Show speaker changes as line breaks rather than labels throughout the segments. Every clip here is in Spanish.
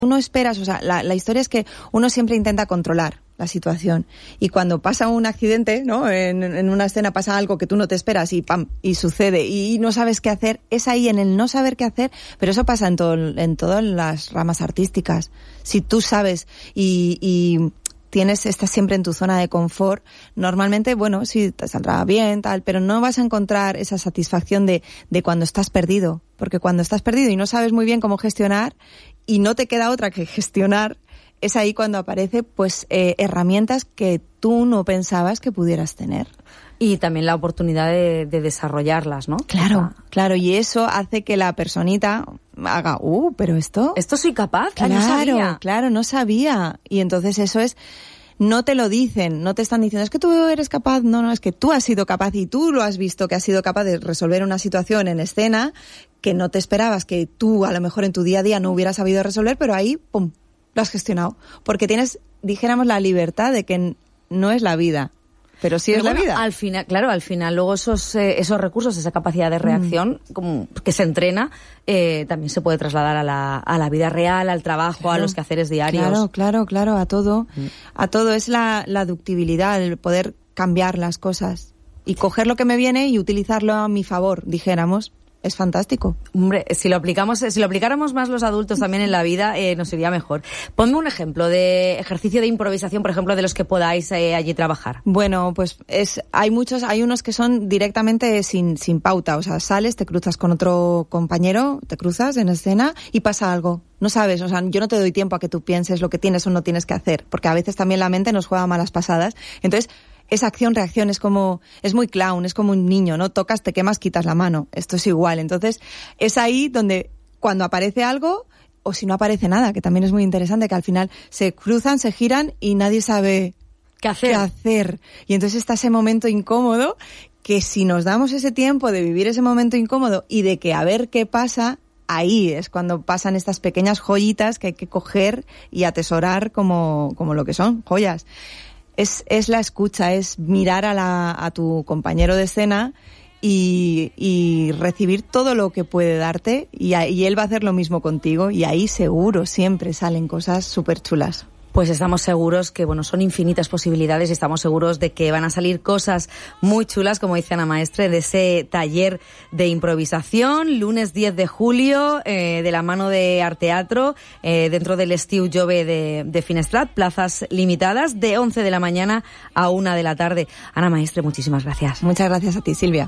Uno esperas, o sea, la historia es que uno siempre intenta controlar la situación. Y cuando pasa un accidente, ¿no? En una escena pasa algo que tú no te esperas y ¡pam! Y sucede y no sabes qué hacer. Es ahí en el no saber qué hacer, pero eso pasa en todas las ramas artísticas. Si tú sabes y estás siempre en tu zona de confort, normalmente, bueno, sí, te saldrá bien, tal, pero no vas a encontrar esa satisfacción de cuando estás perdido. Porque cuando estás perdido y no sabes muy bien cómo gestionar y no te queda otra que gestionar, es ahí cuando aparece pues herramientas que tú no pensabas que pudieras tener.
Y también la oportunidad de desarrollarlas, ¿no?
Claro, claro, y eso hace que la personita haga, pero esto
soy capaz,
claro,
no sabía.
Claro, no sabía. Y entonces eso es, no te lo dicen, no te están diciendo, es que tú eres capaz, no, es que tú has sido capaz y tú lo has visto que has sido capaz de resolver una situación en escena que no te esperabas, que tú a lo mejor en tu día a día no hubieras sabido resolver, pero ahí, ¡pum!, lo has gestionado. Porque tienes, dijéramos, la libertad de que no es la vida, pero sí es la vida.
Al final luego esos recursos, esa capacidad de reacción como que se entrena, también se puede trasladar a la vida real, al trabajo, claro, a los quehaceres diarios.
Claro, a todo. A todo es la ductibilidad, el poder cambiar las cosas y coger lo que me viene y utilizarlo a mi favor, dijéramos. Es fantástico.
Hombre, si lo aplicáramos más los adultos también en la vida, nos iría mejor. Ponme un ejemplo de ejercicio de improvisación, por ejemplo, de los que podáis allí trabajar.
Bueno, pues hay unos que son directamente sin pauta, o sea, sales, te cruzas con otro compañero, te cruzas en escena y pasa algo. No sabes, o sea, yo no te doy tiempo a que tú pienses lo que tienes o no tienes que hacer, porque a veces también la mente nos juega malas pasadas. Entonces, esa acción-reacción es muy clown, es como un niño, ¿no? Tocas, te quemas, quitas la mano. Esto es igual. Entonces, es ahí donde cuando aparece algo, o si no aparece nada, que también es muy interesante, que al final se cruzan, se giran y nadie sabe
qué hacer.
Y entonces está ese momento incómodo, que si nos damos ese tiempo de vivir ese momento incómodo y de que a ver qué pasa, ahí es cuando pasan estas pequeñas joyitas que hay que coger y atesorar como lo que son, joyas. Es la escucha, es mirar a tu compañero de escena y recibir todo lo que puede darte y él va a hacer lo mismo contigo y ahí seguro siempre salen cosas súper chulas.
Pues estamos seguros que, son infinitas posibilidades y estamos seguros de que van a salir cosas muy chulas, como dice Ana Maestre, de ese taller de improvisación, lunes 10 de julio, de la mano de Arteatro, dentro del Estiu Jove de Finestrat, plazas limitadas, de 11 de la mañana a 1 de la tarde. Ana Maestre, muchísimas gracias.
Muchas gracias a ti, Silvia.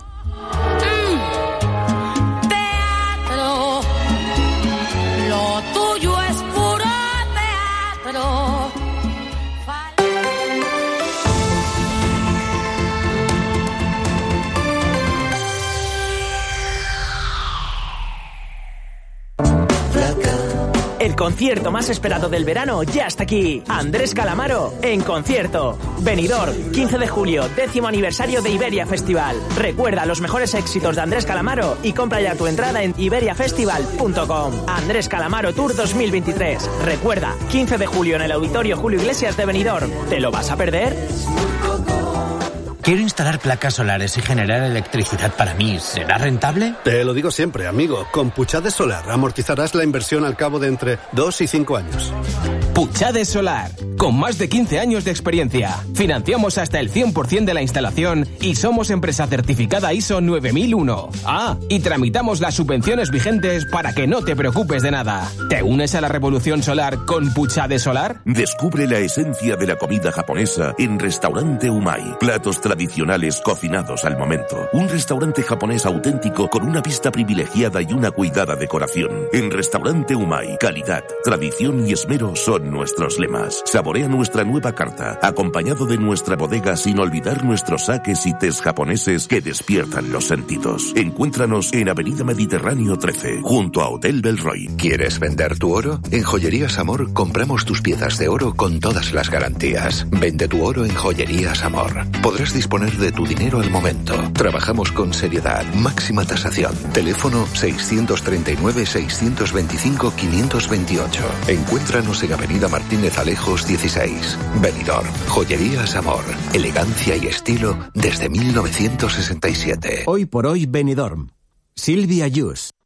El concierto más esperado del verano ya está aquí. Andrés Calamaro en concierto. Benidorm, 15 de julio, 10º aniversario de Iberia Festival. Recuerda los mejores éxitos de Andrés Calamaro y compra ya tu entrada en iberiafestival.com. Andrés Calamaro Tour 2023. Recuerda, 15 de julio en el Auditorio Julio Iglesias de Benidorm. ¿Te lo vas a perder?
Quiero instalar placas solares y generar electricidad para mí. ¿Será rentable?
Te lo digo siempre, amigo. Con Puchades Solar amortizarás la inversión al cabo de entre 2 y 5 años.
Puchades Solar, con más de 15 años de experiencia. Financiamos hasta el 100% de la instalación y somos empresa certificada ISO 9001. Y tramitamos las subvenciones vigentes para que no te preocupes de nada. ¿Te unes a la revolución solar con Puchades Solar?
Descubre la esencia de la comida japonesa en Restaurante Umai. Platos tradicionales cocinados al momento. Un restaurante japonés auténtico con una vista privilegiada y una cuidada decoración. En Restaurante Umai, calidad, tradición y esmero son nuestros lemas. Saborea nuestra nueva carta, acompañado de nuestra bodega sin olvidar nuestros saques y tés japoneses que despiertan los sentidos. Encuéntranos en Avenida Mediterráneo 13, junto a Hotel Belroy.
¿Quieres vender tu oro? En Joyerías Amor compramos tus piezas de oro con todas las garantías. Vende tu oro en Joyerías Amor. Podrás disponer de tu dinero al momento. Trabajamos con seriedad, máxima tasación. Teléfono 639-625-528. Encuéntranos en Avenida Martínez Alejos 16. Benidorm. Joyerías Amor. Elegancia y estilo desde 1967.
Hoy por hoy Benidorm. Silvia Yus.